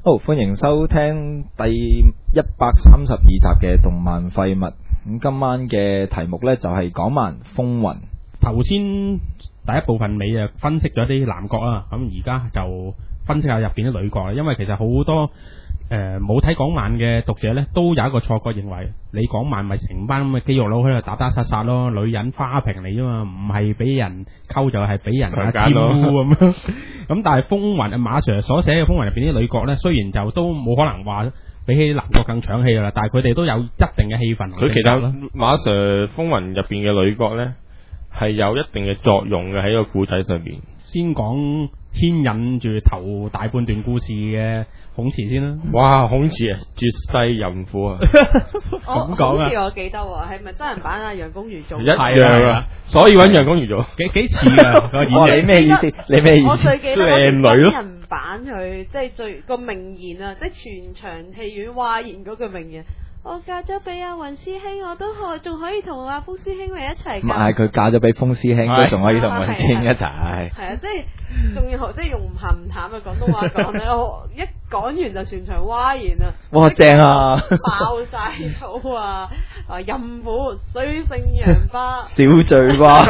好，歡迎收聽第132集嘅動漫廢物。咁今晚嘅題目呢，就係講漫風雲。 頭先第一部分你啊分析咗啲男角啦，咁而家就分析下入邊啲女角啦。因為其實好多冇睇港漫嘅讀者呢，都有一個錯覺，認為你港漫咪成班咁嘅肌肉佬喺度打打殺殺咯，女人花瓶嚟啫嘛，唔係俾人溝就係俾人啊玷污咁樣。咁但係風雲啊馬 Sir 所寫嘅風雲入邊啲女角呢，雖然就都冇可能話比起男角更搶戲噶啦，但係佢哋都有一定嘅戲份。 佢其實馬 Sir 風雲入邊嘅女角呢，係有一定嘅作用嘅喺個故仔上邊。 先講牽引住頭大半段故事嘅孔慈先啦。 哇，孔慈啊，絕世淫婦啊！ 咁講啊， 孔慈我記得喎，係咪真人版啊？楊恭如做一樣啊，所以揾楊恭如做， 幾似啊！ 你咩意思？你咩意思？ 我最記得靚女咯。 真人版佢即係最個名言啊，即係全場戲院嘩然嗰句名言。我嫁咗俾阿雲師兄，我都仲可以同阿風師兄嚟一齊。 唔係，佢嫁咗俾風師兄，都仲可以同雲師兄一齊。係啊，即係仲要即係用唔鹹唔淡嘅廣東話講咧，我一講完就全場嘩然啊！ 哇，正啊！ 爆晒粗啊！淫婦、水性楊花、 小醉蛙。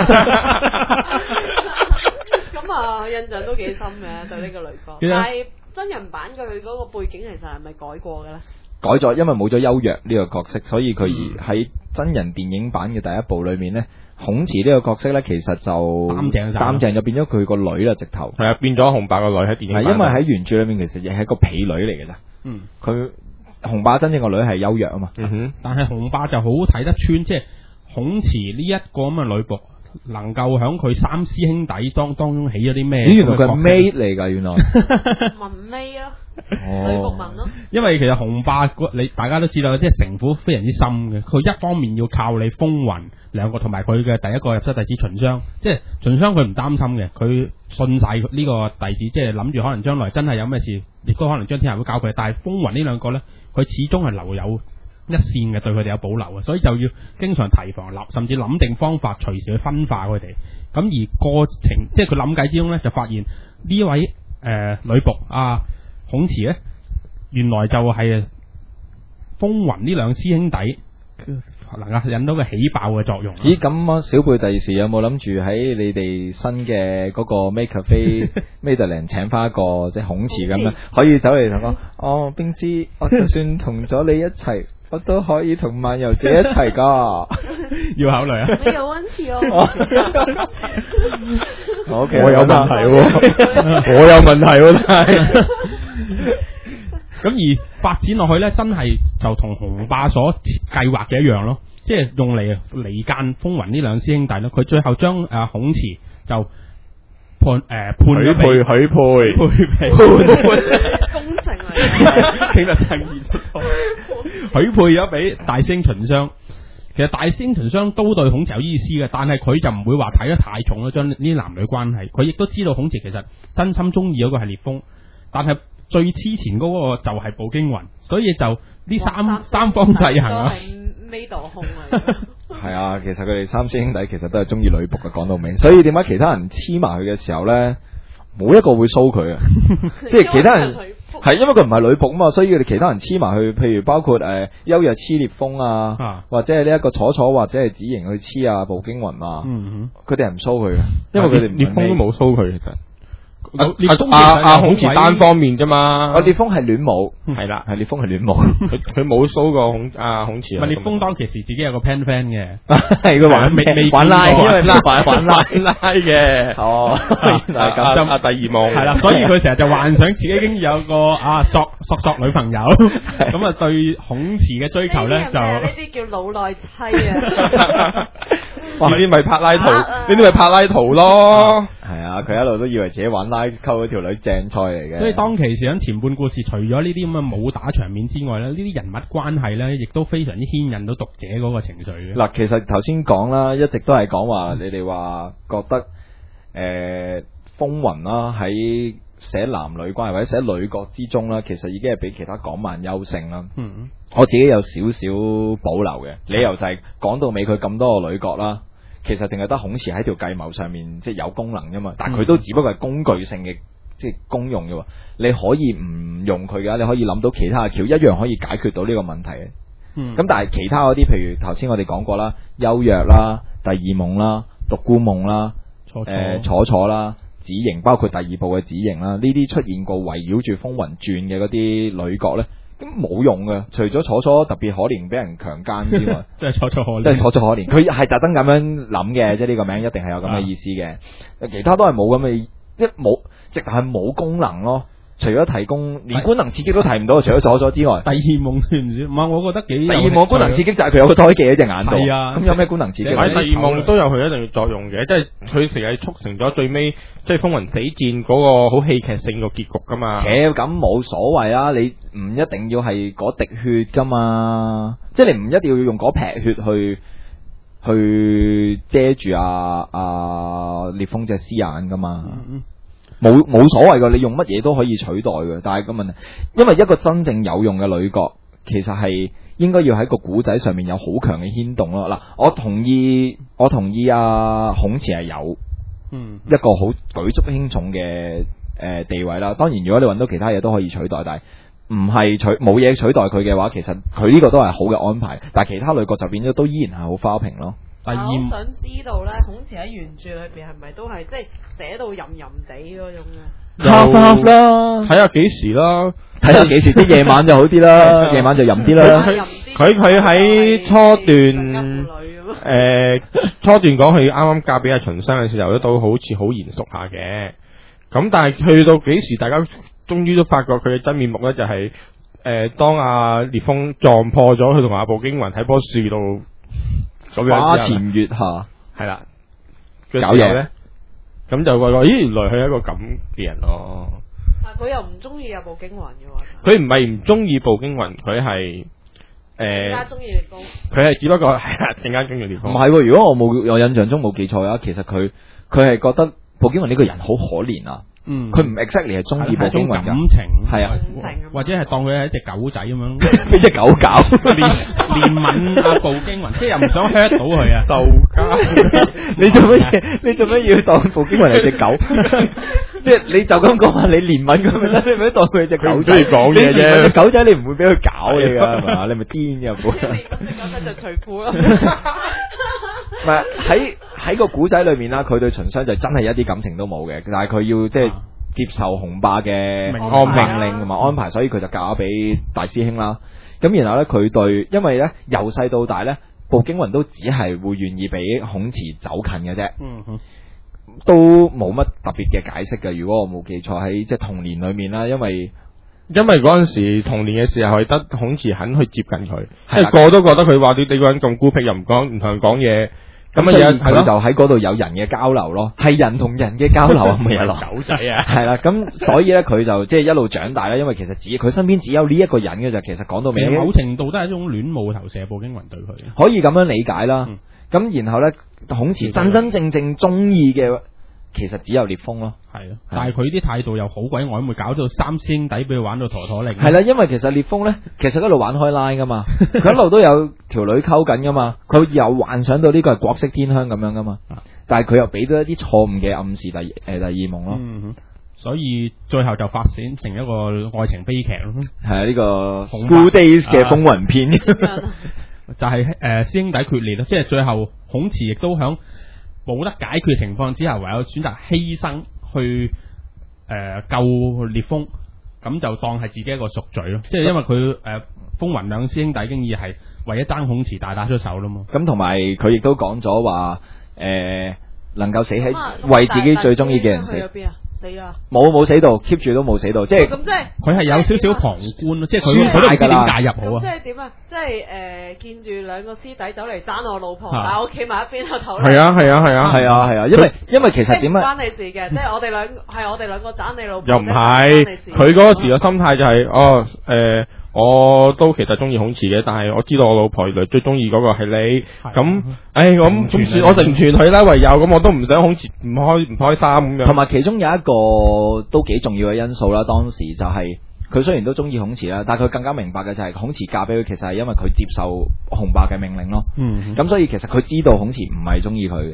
咁啊，印象都幾深嘅對呢個女角。但係真人版佢嗰個背景其實係咪改過嘅咧？ 改咗，因為冇咗幽若呢個角色，所以佢而喺真人電影版嘅第一部裏面呢，孔慈呢個角色呢，其實就擔正就變咗佢個女啦，直頭係啊，變咗紅白個女喺電影版。 係因為喺原著裏面其實亦係個婢女嚟嘅咋。佢紅霸真正個女係幽若啊嘛。 但係紅霸就好睇得穿，即係孔慈呢一個咁嘅女僕，能夠響佢三師兄弟當中起咗啲咩？ 原來佢係 maid 嚟㗎，原來文妹啊，女僕文咯。 因為其實紅霸你大家都知道，即係城府非常之深嘅。佢一方面要靠你風雲兩個，同埋佢嘅第一個入室弟子秦霜。即係秦霜佢唔擔心嘅，佢信晒呢個弟子，即係諗住可能將來真係有咩事，亦都可能將天下會交佢。但係風雲呢兩個呢，佢始終係留有一線嘅，對佢哋有保留嘅，所以就要經常提防，甚至諗定方法，隨時去分化佢哋。咁而過程，即係佢諗計之中呢，就發現呢位女僕孔慈呢，原來就係風雲呢兩師兄弟能夠引到個起爆嘅作用。 咦，咁小貝第時有冇諗住喺你哋新嘅嗰個 Make Cafe Madeline 請翻一個即係孔慈咁樣，可以走嚟同我哦，冰之，我就算同咗你一齊，我都可以同漫遊者一齊噶。 要考慮啊！ 你有溫次哦。 我有問題喎，我有問題喎，但係。 咁而發展落去呢，真係就同紅霸所計劃嘅一樣咯，即係用嚟離間風雲呢兩師兄弟咯。佢最後將孔慈就判許配工程嚟， 其實第二許配咗俾大星秦霜。其實大星秦霜都對孔慈有意思嘅，但係佢就唔會話睇得太重咯，將呢啲男女關係。佢亦都知道孔慈其實真心中意嗰個係烈風，但係最黐前嗰個就係步驚雲，所以就呢三方制衡啊。 尾度控嚟。 係啊，其實佢哋三師兄弟其實都係中意女僕嘅，講到明。所以點解其他人黐埋佢嘅時候呢，冇一個會騷佢啊？即係其他人係因為佢唔係女僕啊嘛，所以佢哋其他人黐埋去，譬如包括幽若黐烈風啊，或者係呢一個楚楚或者係子瑩去黐啊步驚雲啊，佢哋係唔騷佢嘅，因為佢哋烈風都冇騷佢其實。 孔慈單方面啫嘛。 烈風係戀母， 係啦， 係烈風係戀母， 佢冇騷過孔慈。 烈風當其時自己有個 pen friend 嘅， 係佢玩拉，因為玩拉嘅。 哦， 咁第二夢係啦，所以佢成日就幻想自己已經有個索女朋友，咁啊對孔慈嘅追求咧就呢啲叫老來妻啊。 呢啲咪柏拉圖，呢啲咪柏拉圖咯。 係啊，佢一路都以為自己玩拉溝嗰條女正菜嚟嘅。 所以當其時喺前半故事，除咗呢啲咁嘅武打場面之外咧，呢啲人物關係咧，亦都非常之牽引到讀者嗰個情緒嘅。 嗱，其實頭先講啦，一直都係講話你哋話覺得風雲啦，喺寫男女關係或者寫女角之中啦，其實已經係比其他港漫優勝啦。我自己有少少保留嘅理由就係講到尾佢咁多個女角啦，其實淨係得孔慈喺條計謀上面即係有功能啫嘛，但係佢都只不過係工具性嘅即係公用嘅喎，你可以唔用佢嘅，你可以諗到其他嘅橋，一樣可以解決到呢個問題嘅。咁但係其他嗰啲，譬如頭先我哋講過啦，幽藥啦、第二夢啦、獨孤夢啦、楚楚啦、紫菱，包括第二部嘅紫菱啦，呢啲出現過圍繞住風雲傳嘅嗰啲女角咧，咁冇用嘅，除咗楚楚特別可憐俾人強姦之外， 即係楚楚可憐， 即係楚楚可憐，佢係特登咁樣諗嘅，即係呢個名一定係有咁嘅意思嘅，其他都係冇咁嘅，即係冇，直頭係冇功能咯。除咗提供，連官能刺激都提唔到，除咗楚楚之外， 第二夢算唔算？唔係，我覺得幾。 第二夢官能刺激就係佢有個胎記喺隻眼度， 係啊， 咁有咩官能刺激？ 喺第二夢都有佢一定嘅作用嘅，即係佢成日促成咗最尾即係風雲死戰嗰個好戲劇性個結局噶嘛。 咁冇所謂啊！你唔一定要係嗰滴血噶嘛，即係你唔一定要用嗰撇血去遮住烈風隻屍眼噶嘛。冇所謂噶，你用乜嘢都可以取代嘅。但係個問題，因為一個真正有用嘅女角，其實係應該要喺個古仔上面有好強嘅牽動咯。嗱，我同意孔慈係有一個好舉足輕重嘅地位啦。當然，如果你揾到其他嘢都可以取代，但係唔係冇嘢取代佢嘅話，其實佢呢個都係好嘅安排。但係其他女角就變咗都依然係好花瓶咯。 我想知道咧，孔慈喺原著裏邊係咪都係即係寫到淫淫地嗰種嘅 ？half 啦， 睇下幾時啦， 睇下幾時，啲夜晚就好啲啦，夜晚就淫啲啦。 佢喺初段初段講佢啱啱嫁俾阿秦商嘅時候，都好似好嚴肅下嘅。咁但係去到幾時，大家終於都發覺佢嘅真面目咧，就係當阿烈風撞破咗佢同阿步驚雲喺棵樹度。 花前月下係啦，搞嘢咧，咁就話咦，原來佢係一個咁嘅人咯。 但係佢又唔中意阿步驚雲嘅話， 佢唔係唔中意步驚雲，佢係更加中意烈風。 佢係只不過係啦，更加中意烈風。 唔係，如果我印象中冇記錯嘅話，其實佢係覺得步驚雲呢個人好可憐啊。佢唔 exactly 係中意步驚雲感情， 係啊， 或者係當佢係一隻狗仔咁樣， 俾隻狗搞， 憐憫阿步驚雲，即係又唔想 hurt 到佢啊， 受家。 你做乜嘢？你做乜要當步驚雲係隻狗？即係你就咁講話，你憐憫佢咪得？你咪當佢係隻狗仔講嘢啫。 隻狗仔你唔會俾佢搞你㗎係嘛？你咪癲㗎！ 狗仔就除褲咯。 唔係喺個古仔裏面啦，佢對秦商就真係一啲感情都冇嘅，但係佢要即係接受雄霸嘅命令同埋安排，所以佢就嫁咗俾大師兄啦。咁然後咧，佢對因為咧由細到大咧，步驚雲都只係會願意俾孔慈走近嘅啫，都冇乜特別嘅解釋嘅。如果我冇記錯喺即係童年裏面啦，因為嗰陣時童年嘅時候係得孔慈肯去接近佢，即係個都覺得佢話你個人咁孤僻，又唔同人講嘢。咁所以佢就喺嗰度有人嘅交流咯，係人同人嘅交流啊，咪係狗仔啊，係啦，咁所以咧佢就即係一路長大啦，因為其實佢身邊只有呢一個人嘅啫，其實講到尾， 某程度都係一種戀母投射，步驚雲對佢， 可以咁樣理解啦。咁然後咧，孔慈真正中意嘅。其實只有烈風咯， 係咯，但係佢啲態度又好鬼曖昧，搞到三師兄弟俾佢玩到陀陀令。 係啦，因為其實烈風咧，其實一路玩開拉噶嘛，佢一路都有條女溝緊噶嘛，佢又幻想到呢個係國色天香咁樣噶嘛，但係佢又俾到一啲錯誤嘅暗示第二夢咯。 所以最後就發展成一個愛情悲劇咯。 係啊，呢個 School Days 嘅風雲篇， 就係師兄弟決裂咯，即係最後孔慈亦都響冇得解決情況之下，唯有選擇犧牲去救烈風，咁就當係自己一個贖罪咯。即係因為佢風雲兩師兄弟經已係為咗爭孔慈大打出手啦嘛。 咁同埋佢亦都講咗話能夠死喺為自己最中意嘅人死。 死啦！ 冇死到 ，keep 住都冇死到，即係咁即係佢係有少少旁觀咯，即係佢都唔知點介入好啊。 即係點啊？即係見住兩個師弟走嚟爭我老婆，但係我企埋一邊個頭。 係啊， 因為其實點啊？ 關你事嘅，即係我哋兩個爭你老婆。 又唔係，佢嗰個時嘅心態就係我都其實中意孔慈嘅，但係我知道我老婆原來最中意嗰個係你，咁，咁算我成全佢啦，唯有咁我都唔想孔慈唔開心咁樣。 同埋其中有一個都幾重要嘅因素啦，當時就係佢雖然都中意孔慈啦，但係佢更加明白嘅就係孔慈嫁俾佢，其實係因為佢接受雄霸嘅命令咯。咁所以其實佢知道孔慈唔係中意佢嘅，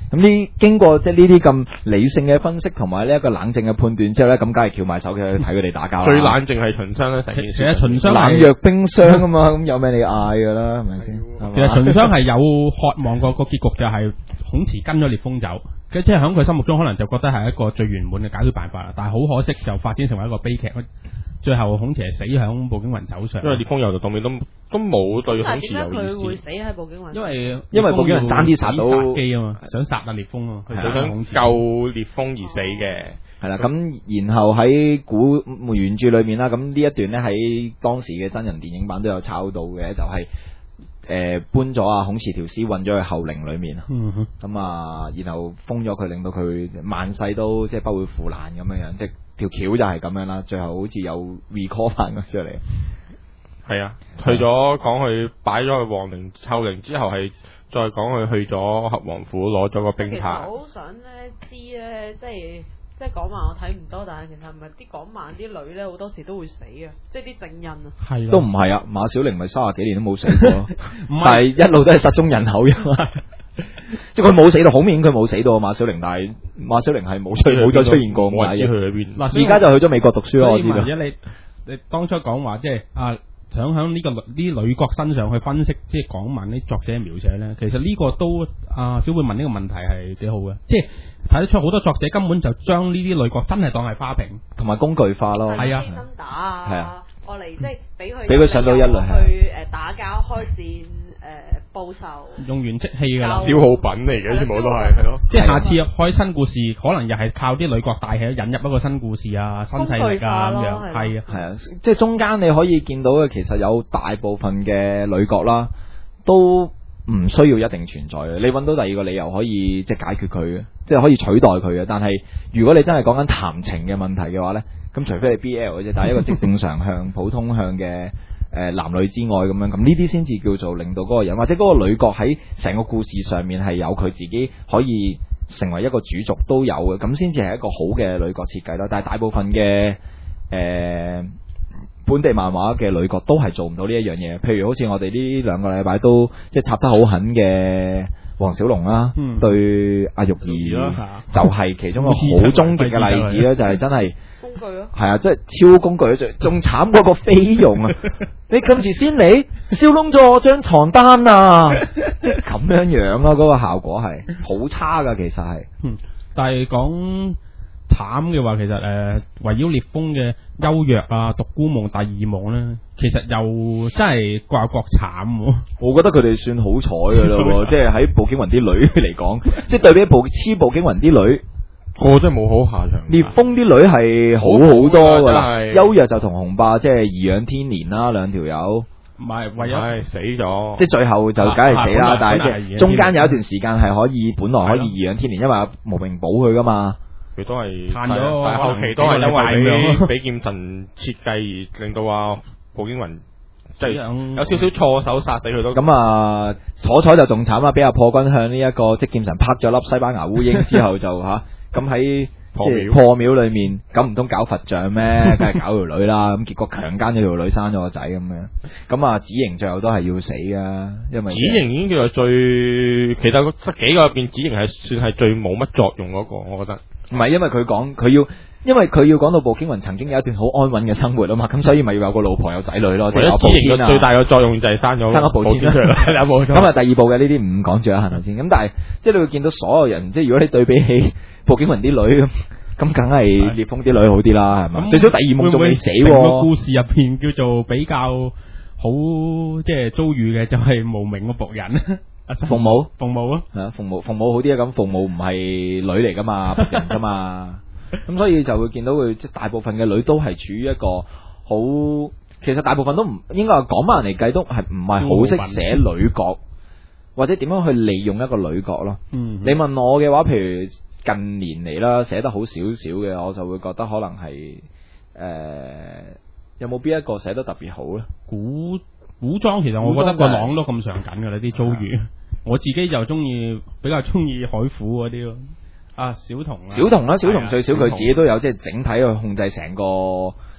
咁呢經過即係呢啲咁理性嘅分析同埋呢一個冷靜嘅判斷之後咧，咁梗係翹埋手嘅去睇佢哋打交啦。 最冷靜係秦霜咧，成件事。 其實秦霜冷若冰霜啊嘛，咁有咩你嗌㗎啦，係咪先？ 其實秦霜係有渴望個結局就係孔慈跟咗烈風走，即係喺佢心目中可能就覺得係一個最圓滿嘅解決辦法啦。但係好可惜就發展成為一個悲劇。最後孔慈係死響步驚雲手上， 因為烈風由頭到尾都冇對孔慈點解有佢會意思。 死喺步驚雲？ 因為步驚雲爭啲殺到殺機啊嘛，想殺啊烈風啊，佢佢想救烈風而死嘅。 係啦，咁然後喺古原著裏面啦，咁呢一段咧喺當時嘅真人電影版都有炒到嘅，就係、搬咗啊孔慈條屍運咗去後陵裏面，咁啊，然後封咗佢，令到佢萬世都即係不會腐爛咁樣樣，即係條橋就係咁樣啦。最後好似有 recall 翻咗出嚟， 係啊，去咗講佢擺咗去皇陵後陵之後，係再講佢去咗合王府攞咗個兵其實牌。 我好想咧知咧，即係港漫我睇唔多，但係其實唔係啲港漫啲女咧好多時都會死啊，即係啲正印啊。 係都唔係啊，馬小玲咪30幾年都冇死過，但係一路都係失蹤人口啫嘛。即係佢冇死到，好明顯佢冇死到馬小玲，但係馬小玲係冇再出現過咁解冇人知佢喺邊。 嗱， 而家就去咗美國讀書咯，我知道。 所以萬一你當初講話即係想喺呢個啲女角身上去分析，即係港漫啲作者嘅描寫咧，其實呢個都小貝問呢個問題係幾好嘅，即係睇得出好多作者根本就將呢啲女角真係當係花瓶同埋工具化咯。 係啊， 犧牲打啊，我嚟即係俾佢上到一類去打交開戰報仇， 用完即棄㗎啦， 消耗品嚟嘅，全部都係咯。 即係下次開新故事，可能又係靠啲女角帶起引入一個新故事啊、新勢力啊咁樣，係啊， 係啊，即係中間你可以見到嘅，其實有大部分嘅女角啦，都唔需要一定存在嘅。你揾到第二個理由可以即係解決佢嘅，即係可以取代佢嘅。但係如果你真係講緊談情嘅問題嘅話呢，咁除非係 BL 嘅啫，但係一個即正常向、普通向嘅。男女之愛咁樣，咁呢啲先至叫做令到嗰個人或者嗰個女角喺成個故事上面係有佢自己可以成為一個主軸都有嘅，咁先至係一個好嘅女角設計啦。但係大部分嘅本地漫畫嘅女角都係做唔到呢一樣嘢。譬如好似我哋呢2個禮拜都即係插得好狠嘅黃小龍啦，對阿玉兒就係其中一個好終極嘅例子啦，就係真係。 工具咯， 係啊，即係超工具，仲慘過個菲傭啊！你今次先嚟燒窿咗我張床單啊！即係咁樣樣咯，嗰個效果係好差噶，其實係。 但係講慘嘅話，其實圍繞烈風嘅幽若啊、獨孤夢、第二夢咧，其實又真係各有各慘。 我覺得佢哋算好彩噶啦，即係喺步驚雲啲女嚟講，即係對比步驚雲啲女。 我真係冇好下場。 烈風啲女係好多噶啦，幽若就同雄霸即係頤養天年啦，兩條友。 唔係為咗死咗， 即係最後就梗係死啦。但係即係中間有一段時間係可以，本來可以頤養天年，因為無名保佢噶嘛。 佢都係嘆咗， 但係後期都係因為俾劍神設計而令到步驚雲即係有少少錯手殺死佢都。 咁啊，楚楚就仲慘啦，俾阿破軍向呢一個即劍神拍咗粒西班牙烏蠅之後就咁喺破廟裏面，咁唔通搞佛像咩？梗係搞條女啦。咁結果強姦咗條女，生咗個仔咁樣。咁啊，子瑩最後都係要死噶，因為子瑩已經叫做最，其實幾個入邊，子瑩係算係最冇乜作用嗰個，我覺得。 唔係，因為佢要講到步驚雲曾經有一段好安穩嘅生活啊嘛，咁所以咪要有個老婆有仔女咯。即係子瑩嘅最大嘅作用就係生咗步天出嚟，冇錯。 咁啊，第二部嘅呢啲唔講住啦，係咪先？咁但係即係你會見到所有人，即係如果你對比起步驚雲啲女咁梗係烈風啲女好啲啦，係嘛？最少第二夢仲未死喎。 個故事入邊叫做比較好，即係遭遇嘅就係無名嘅僕人鳳舞啊， 係啊， 鳳舞好啲啊。咁鳳舞唔係女嚟噶嘛，僕人噶嘛。咁所以就會見到佢即係大部分嘅女都係處於一個好，其實大部分都唔應該話港漫嚟計都係唔係好識寫女角，或者點樣去利用一個女角咯。你問我嘅話，譬如近年嚟啦，寫得好少少嘅，我就會覺得可能係有冇邊一個寫得特別好咧？ 古裝其實我覺得個朗都咁上緊噶啦，啲遭遇。我自己就比較中意海虎嗰啲咯。小童最少佢自己都有即係整體去控制成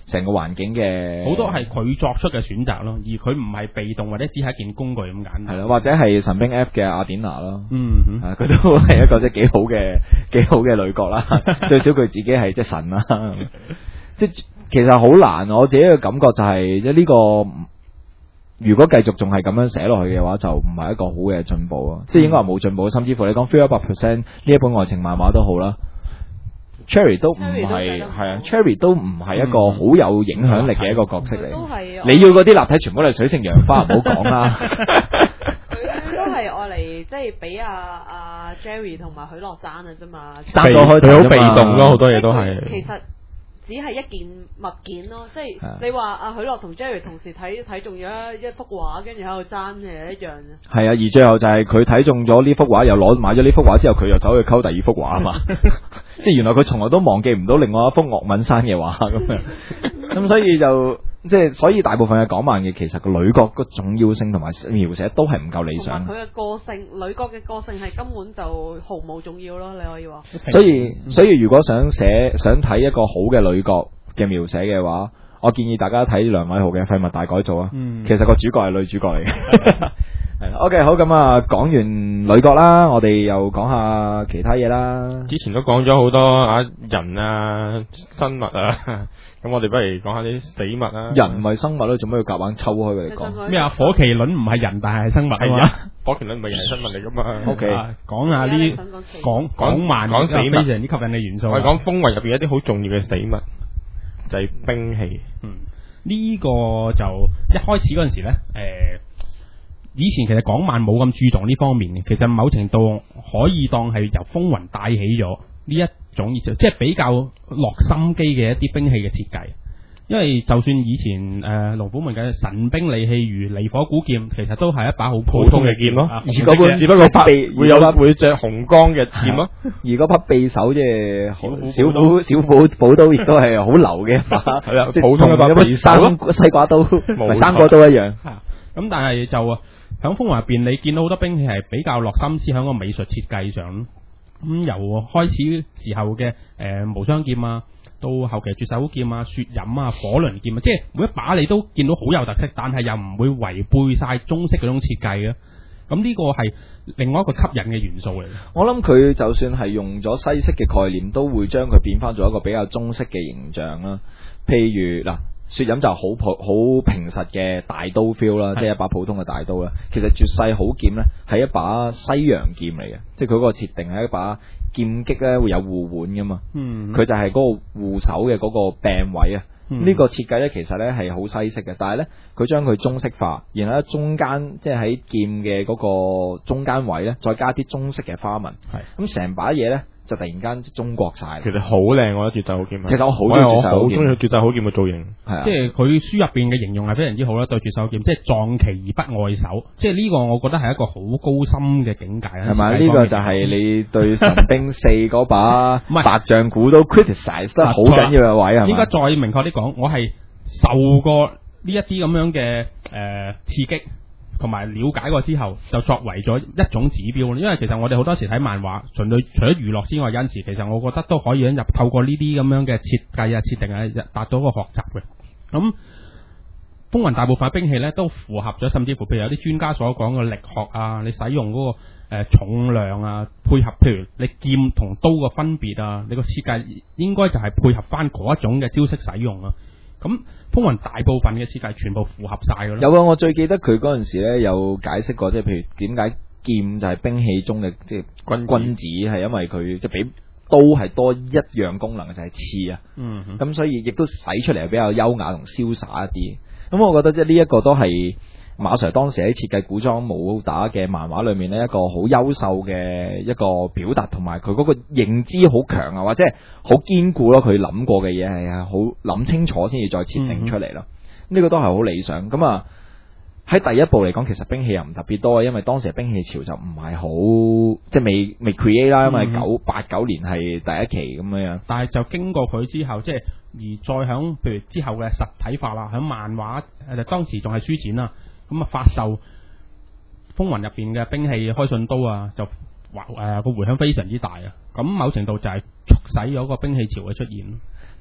成個環境嘅好多係佢作出嘅選擇咯，而佢唔係被動或者只係一件工具咁簡單。 係咯，或者係神兵 F 嘅阿典娜咯。 嗯， 佢都係一個即係幾好嘅女角啦，最少佢自己係即係神啦。即係其實好難，我自己嘅感覺就係即係呢個。如果繼續仲係咁樣寫落去嘅話，就唔係一個好嘅進步咯。即係應該話冇進步，甚至乎你講 Fear 100% 呢一本愛情漫畫都好啦。Cherry 都唔係啊 ，Cherry 都唔係一個好有影響力嘅一個角色嚟。你要嗰啲立體全部都係水性楊花，唔好講啦。 佢都係愛嚟即係俾阿 Jerry 同埋許諾爭啊啫嘛。 爭到開佢好被動咯，好多嘢都係。 其實。只係一件物件咯，即係你話阿許樂同 Jerry 同時睇中咗一幅畫，跟住喺度爭嘅一樣嘅。係啊，而最後就係佢睇中咗呢幅畫，又買咗呢幅畫之後，佢又走去溝第二幅畫啊嘛。即係原來佢從來都忘記唔到另外一幅岳敏山嘅畫咁樣。咁所以就即係所以大部分嘅港漫嘅其實個女角個重要性同埋描寫都係唔夠理想。 佢嘅個性，女角嘅個性係根本就毫無重要咯，你可以話。 所以如果想睇一個好嘅女角嘅描寫嘅話，我建議大家睇梁偉豪嘅《廢物大改造》啊。其實個主角係女主角嚟嘅。係 OK 好，咁啊，講完女角啦，我哋又講下其他嘢啦。 之前都講咗好多人啊、生物啊。咁我哋不如講下啲死物啦。 人唔係生物咯，做咩要夾硬抽開佢嚟講？ 咩啊？火麒麟唔係人，但係生物啊嘛。 火麒麟唔係人，係生物嚟噶嘛。 O K， 講下呢講慢講死物， 非常之吸引嘅元素。 我哋講風雲入邊一啲好重要嘅死物，就係兵器。 呢個就一開始嗰陣時咧，以前其實港漫冇咁注重呢方面嘅，其實某程度可以當係由風雲帶起咗呢一種即係比較落心機嘅一啲兵器嘅設計。因為就算以前龍虎門嘅神兵利器如離火古劍，其實都係一把好普通嘅劍咯， 而嗰本只不過會着紅光嘅劍咯， 而嗰把匕首即係小寶刀亦都係好流嘅一把，係啊， 普通嘅把匕首西瓜刀唔係生果刀一樣。 咁但係就響風雲入邊，你見到好多兵器係比較落心思喺個美術設計上。咁由開始時候嘅無雙劍啊，到後期絕手劍啊、雪飲啊、火輪劍啊，即係每一把你都見到好有特色，但係又唔會違背晒中式嗰種設計嘅。咁呢個係另外一個吸引嘅元素嚟。 我諗佢就算係用咗西式嘅概念，都會將佢變翻做一個比較中式嘅形象啦。譬如嗱，雪飲就好平實嘅大刀 feel 啦，即係一把普通嘅大刀啦。其實絕世好劍呢係一把西洋劍嚟嘅，即係佢嗰個設定係一把劍擊呢會有護腕噶嘛。佢就係嗰個護手嘅嗰個柄位啊。呢個設計呢其實呢係好西式嘅，但係呢，佢將佢中式化，然後喺中間即係喺劍嘅嗰個中間位呢，再加啲中式嘅花紋。咁成把嘢呢，就突然間中國晒。 其實好靚，我覺得絕世好劍。 其實我好中意絕世好劍， 中意絕世好劍嘅造型。 係啊， 即係佢書入邊嘅形容係非常之好啦。對絕世好劍，即係撞旗而不礙手，即係呢個我覺得係一個好高深嘅境界啊。 係咪？呢個就係你對神兵四嗰把白象鼓都 criticize 得好緊要嘅位係嘛？ 應該再明確啲講，我係受過呢一啲咁樣嘅刺激。同埋了解過之後，就作為咗一種指標。因為其實我哋好多時睇漫畫，除咗娛樂之外，有陣時其實我覺得都可以透過呢啲咁樣嘅設計啊、設定啊，達到一個學習嘅。咁風雲大部分嘅兵器呢，都符合咗，甚至乎譬如有啲專家所講嘅力學啊，你使用嗰個重量啊，配合譬如你劍同刀嘅分別啊，你個設計應該就係配合翻嗰一種嘅招式使用啊。咁風雲大部分嘅設計全部符合晒㗎啦。 有啊，我最記得佢嗰陣時咧有解釋過，即係譬如點解劍就係兵器中嘅即係君子，係因為佢即係比刀係多一樣功能就係刺啊。咁所以亦都使出嚟係比較優雅同瀟灑一啲。咁我覺得即係呢一個都係馬 Sir 當時喺設計古裝武打嘅漫畫裏面呢，一個好優秀嘅一個表達，同埋佢嗰個認知好強啊，或者係好堅固咯。佢諗過嘅嘢係好諗清楚先至再設定出嚟咯。呢個都係好理想。咁啊喺第一部嚟講，其實兵器又唔特別多，因為當時兵器潮就唔係好即係未 create 啦，因為89年係第一期咁樣。但係就經過佢之後，即係而再響譬如之後嘅實體化啦，響漫畫當時仲係書展啦。咁啊，發售風雲入邊嘅兵器開信刀啊，就個迴響非常之大啊！咁某程度就係促使咗個兵器潮嘅出現。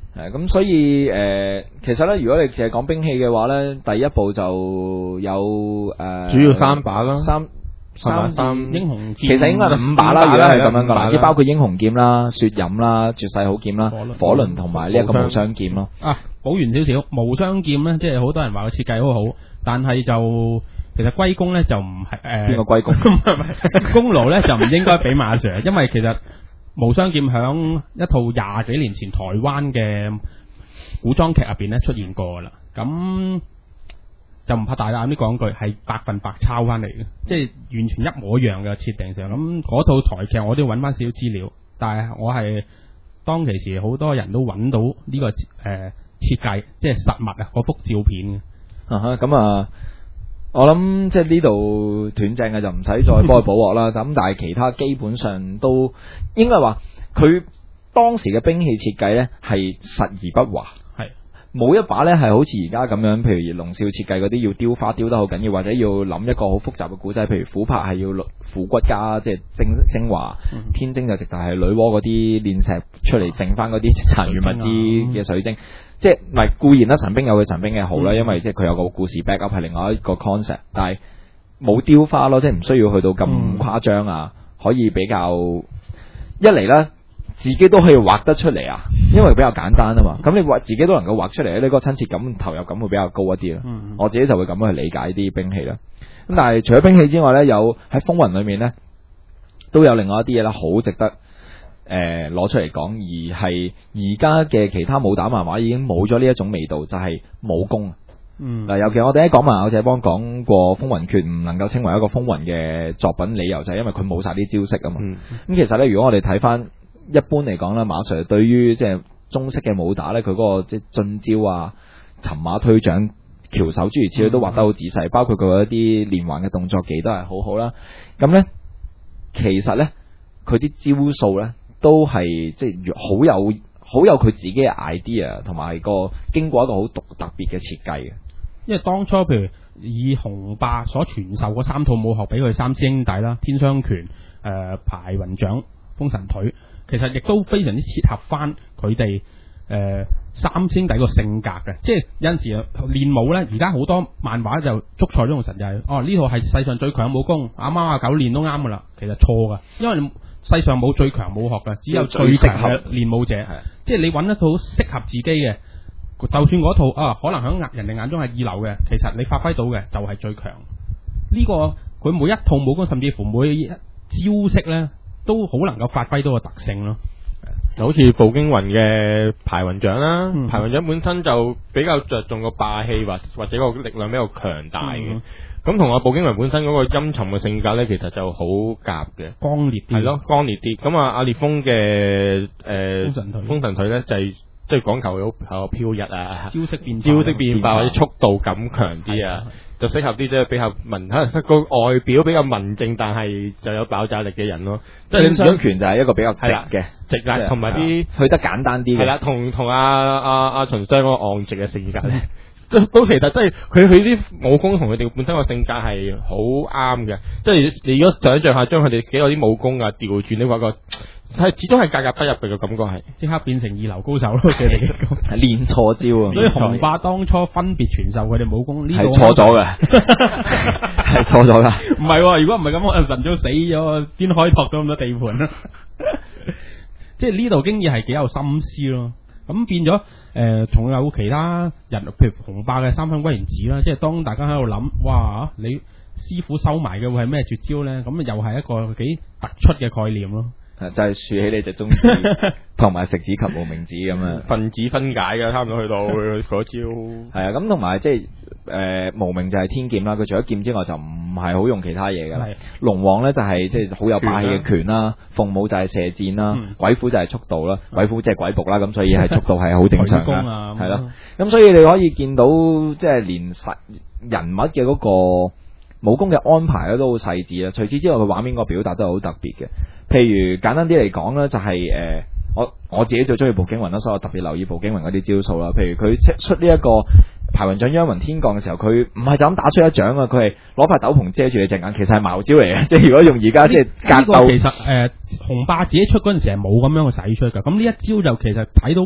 咁所以其實咧，如果你淨係講兵器嘅話咧，第一部就有主要3把啦， 三英雄劍， 其實應該係5把啦，如果係咁樣講啦，即包括英雄劍啦、雪飲啦、絕世好劍啦、火輪同埋呢一個無雙劍咯。 補完少少，無雙劍咧，即係好多人話個設計好好，但係就其實歸功咧就唔係邊個歸功？ 功勞咧就唔應該俾馬 Sir， 因為其實無雙劍響一套20幾年前台灣嘅古裝劇入邊咧出現過噶啦，咁就唔怕大膽啲講句，係100%抄翻嚟嘅，即係完全一模一樣嘅設定上。咁嗰套台劇我都要揾翻少少資料，但係我係當其時好多人都揾到呢個設計，即係實物啊，嗰幅照片嘅。 咁啊，我諗即係呢度斷正嘅就唔使再幫佢補鑊啦。咁但係其他基本上都應該話佢當時嘅兵器設計呢係實而不華，係冇一把呢係好似而家咁樣，譬如龍少設計嗰啲要雕花雕得好緊要，或者要諗一個好複雜嘅古仔，譬如琥珀係要腐骨加即係精華，天精就直頭係女媧嗰啲煉石出嚟剩翻嗰啲殘餘物資嘅水晶。即係唔係固然啦，神兵有佢神兵嘅好啦，因為即係佢有個故事 back up 係另外一個 concept， 但係冇雕花咯，即係唔需要去到咁誇張啊，可以比較一嚟啦，自己都可以畫得出嚟啊，因為比較簡單啊嘛。咁你畫自己都能夠畫出嚟咧，呢個親切感、投入感會比較高一啲啦。我自己就會咁樣去理解啲兵器啦。咁但係除咗兵器之外咧，有喺風雲裏面咧都有另外一啲嘢啦，好值得攞出嚟講，而係而家嘅其他武打漫畫已經冇咗呢一種味道，就係武功。嗱，尤其我哋喺講漫畫者幫講過《風雲決》唔能夠稱為一個風雲嘅作品，理由就係因為佢冇晒啲招式啊嘛。咁其實咧，如果我哋睇翻一般嚟講咧，馬 Sir 對於即係中式嘅武打咧，佢嗰個即係進招啊、尋馬推掌、翹手諸如此類都畫得好仔細，包括佢一啲連環嘅動作技都係好好啦。咁咧，其實咧佢啲招數咧，都係即係好有佢自己嘅 idea， 同埋個經過一個好特別嘅設計嘅。 因為當初譬如以雄霸所傳授嗰3套武學俾佢3師兄弟啦，天雙拳、排雲掌、封神腿，其實亦都非常之切合翻佢哋3師兄弟個性格嘅。即係有陣時練武咧，而家好多漫畫就捉錯咗個神就係呢套係世上最強武功，阿貓阿狗練都啱噶啦，其實錯噶，因為世上冇最強武學嘅，只有最適合練武者。即係你揾一套適合自己嘅，就算嗰套可能喺人哋眼中係二流嘅，其實你發揮到嘅就係最強。呢個佢每一套武功，甚至乎每一招式咧，都好能夠發揮到個特性咯。 就好似步驚雲嘅排雲掌啦，排雲掌本身就比較着重個霸氣或者個力量比較強大嘅。咁同阿步驚雲本身嗰個陰沉嘅性格咧，其實就好夾嘅， 剛烈啲。係咯，剛烈啲。咁阿烈風嘅風神腿咧就係即係講求好飄逸啊，招式變化或者速度感強啲啊，就適合啲即係比較文，可能個外表比較文靜，但係就有爆炸力嘅人咯。即係天雙拳就係一個比較直嘅， 直啦，同埋啲去得簡單啲嘅。 係啦，同阿秦霜嗰個昂直嘅性格咧。都其實即係佢啲武功同佢哋本身個性格係好啱嘅，即係你如果想象下將佢哋幾個啲武功啊調轉，你話個係始終係格格不入嘅感覺，係即刻變成二流高手咯。佢哋係練錯招啊！ 所以雄霸當初分別傳授佢哋武功呢係錯咗嘅，係錯咗噶。 唔係，如果唔係咁，可能神早死咗，邊開拓到咁多地盤啦？即係呢度經已係幾有心思咯。咁變咗仲有其他人，譬如雄霸嘅三分歸元指啦，即係當大家喺度諗，哇！你師傅收埋嘅會係咩絕招咧？咁又係一個幾突出嘅概念咯。 就係豎起你隻中指，同埋食指及無名指咁樣， 分子分解嘅，差唔多去到嗰招。係啊，咁同埋即係無名就係天劍啦。佢除咗劍之外，就唔係好用其他嘢㗎。龍王咧就係即係好有霸氣嘅拳啦，鳳舞就係射箭啦，鬼斧就係速度啦，鬼斧即係鬼僕啦，咁所以係速度係好正常㗎，係咯。咁所以你可以見到即係連實人物嘅嗰個武功嘅安排咧都好細緻啦。除此之外，佢畫面個表達都係好特別嘅。譬如簡單啲嚟講咧，就係我自己最中意步驚雲啦，所以我特別留意步驚雲嗰啲招數啦。譬如佢出呢一個排雲掌央雲天降嘅時候，佢唔係就咁打出一掌啊，佢係攞塊斗篷遮住你隻眼，其實係茅招嚟嘅。即係如果用而家即係格鬥， 其實雄霸自己出嗰陣時係冇咁樣去使出㗎。咁呢一招就其實睇到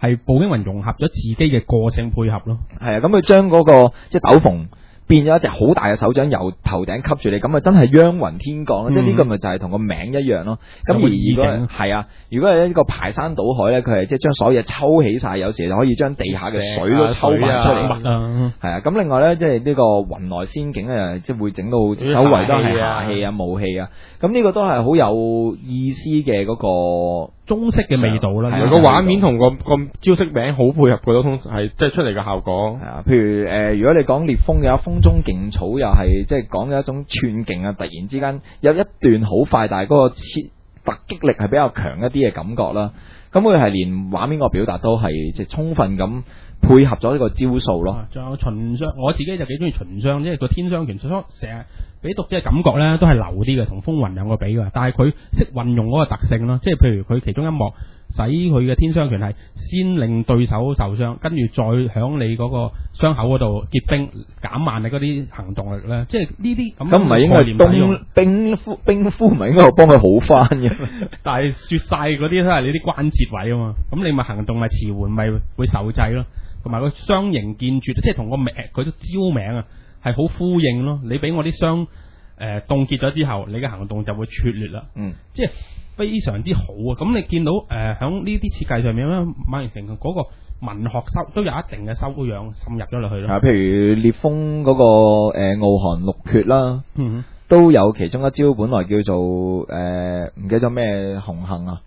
係步驚雲融合咗自己嘅個性配合咯。 係啊，咁佢將嗰個即係斗篷變咗一隻好大嘅手掌由頭頂吸住你，咁啊真係央雲天降咯，即係呢個咪就係同個名一樣咯。咁而如果係啊，如果係一個排山倒海咧，佢係即係將所有嘢抽起晒，有時就可以將地下嘅水都抽埋出嚟。係啊，咁另外咧，即係呢個雲內仙境咧，即係會整到周圍都係霞氣啊、霧氣啊，咁呢個都係好有意思嘅嗰個中式嘅味道啦。 個畫面同個招式名好配合嘅咯，通常係即係出嚟嘅效果。 係啊，譬如如果你講烈風嘅話，風中勁草又係即係講嘅一種寸勁啊，突然之間有一段好快，但係嗰個突擊力係比較強一啲嘅感覺啦。咁佢係連畫面個表達都係即係充分咁配合咗呢個招數咯。 仲有秦霜，我自己就幾中意秦霜，即係個天霜拳，秦霜成日俾讀者嘅感覺咧都係流啲嘅，同風雲兩個比嘅。但係佢識運用嗰個特性咯，即係譬如佢其中一幕使佢嘅天霜拳係先令對手受傷，跟住再響你嗰個傷口嗰度結冰，減慢你嗰啲行動力咧。即係呢啲咁唔係應該冰敷唔係應該幫佢好翻嘅？ 但係雪晒嗰啲都係你啲關節位啊嘛，咁你咪行動咪遲緩，咪會受制咯。同埋個雙形見絕，即係同個名佢都招名啊，係好呼應咯。你俾我啲傷凍結咗之後，你嘅行動就會拙劣啦。即係非常之好啊！咁你見到響呢啲設計上面咧，馬榮成嗰個文學都有一定嘅修養滲入咗落去咯。 譬如烈風嗰個傲寒六絕啦，都有其中一招，本來叫做唔記得咗咩紅杏啊。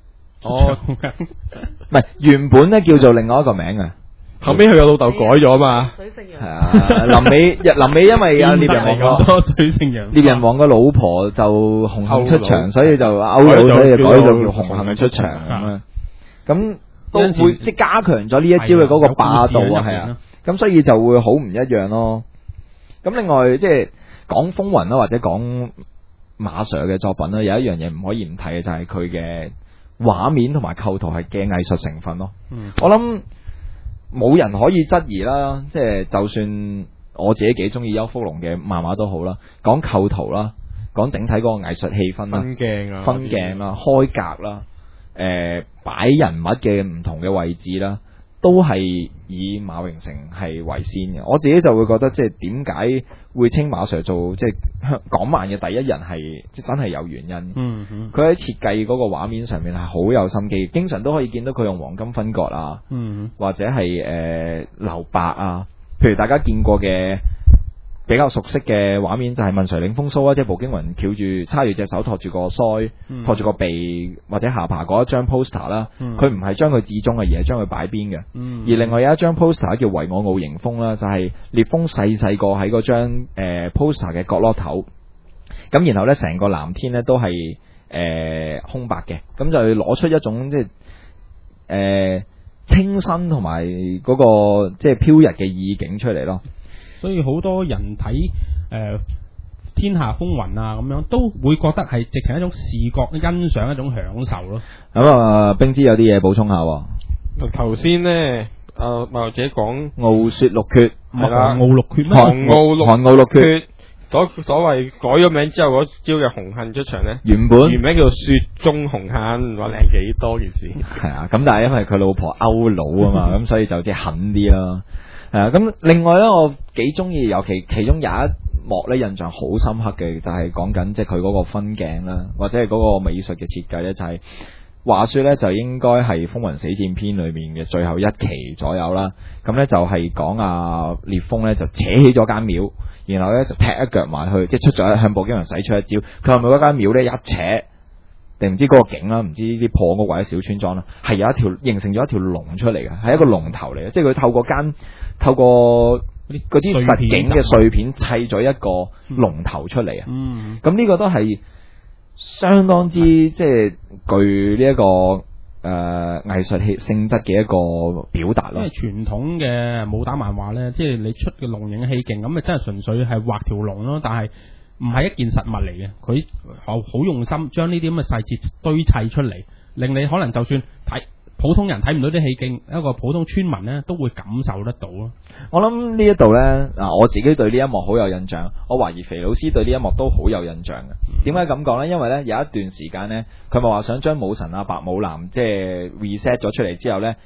唔係原本咧叫做另外一個名啊。 後尾佢個老豆改咗嘛， 係啊，臨尾因為阿獵人王個水性楊， 獵人王個老婆就紅杏出牆，所以就勾佬，所以就改咗叫紅杏出牆咁樣。咁都會即係加強咗呢一招嘅嗰個霸道啊，係啊。咁所以就會好唔一樣咯。咁另外即係講風雲啦，或者講馬 Sir 嘅作品啦，有一樣嘢唔可以唔提嘅就係佢嘅畫面同埋構圖係嘅藝術成分咯。我諗。冇人可以質疑啦，即係就算我自己幾中意邱福龍嘅漫畫都好啦，講構圖啦，講整體嗰個藝術氣氛啦，分鏡啦，開格啦，擺人物嘅唔同嘅位置啦，都係以馬榮成係為先嘅。我自己就會覺得即係點解會稱馬 Sir 做即係港漫嘅第一人係即真係有原因。佢喺設計嗰個畫面上面係好有心機，經常都可以見到佢用黃金分割啊，或者係留白啊。譬如大家見過嘅比較熟悉嘅畫面就係問誰領風騷啊，即係步驚雲翹住叉住隻手托住個腮，托住個鼻或者下巴嗰一張 poster 啦。佢唔係將佢置中嘅，而係將佢擺邊嘅。而另外有一張 poster 叫唯我傲迎風啦，就係烈風細個喺嗰張poster 嘅角落頭。咁然後咧成個藍天咧都係空白嘅，咁就攞出一種即係清新同埋嗰個即係飄逸嘅意境出嚟咯。 所以好多人睇天下風雲啊咁樣，都會覺得係直情一種視覺欣賞，一種享受咯。 咁冰之有啲嘢補充下。 頭先咧，或者講傲雪六絕係啦， 傲六絕咩？ 寒傲六絕。 所謂改咗名之後嗰招嘅紅杏出牆咧， 原名叫做雪中紅杏，話靚幾多件事。 係啊，咁但係因為佢老婆勾佬啊嘛，咁所以就即係狠啲啦。咁另外咧，我幾中意，尤其其中有一幕咧，印象好深刻嘅，就係講緊即係佢嗰個分鏡啦，或者係嗰個美術嘅設計咧，就係話說咧，就應該係《風雲死戰篇》裏面嘅最後一期左右啦。咁咧就係講阿烈風咧就扯起咗間廟，然後咧就踢一腳埋去，即係出咗向步驚雲使出一招。佢後面嗰間廟咧一扯，定唔知嗰個景啦，唔知啲破屋或者小村莊啦，係有一條形成咗一條龍出嚟嘅，係一個龍頭嚟嘅，即係佢透過嗰啲實景嘅碎片砌咗一個龍頭出嚟啊！咁呢個都係相當之即係具呢一個藝術性質嘅一個表達咯。 因為傳統嘅武打漫畫咧，即係你出嘅龍影氣勁，咁咪真係純粹係畫條龍咯，但係唔係一件實物嚟嘅。佢好用心將呢啲咁嘅細節堆砌出嚟，令你可能就算普通人睇唔到啲氣勁，一個普通村民咧都會感受得到咯。 我諗呢一度呢，我自己對呢一幕好有印象，我懷疑肥老師對呢一幕都好有印象嘅。點解咁講呢？因為呢有一段時間呢，佢咪話想將武神啊白武男即係 reset 咗出嚟之後呢，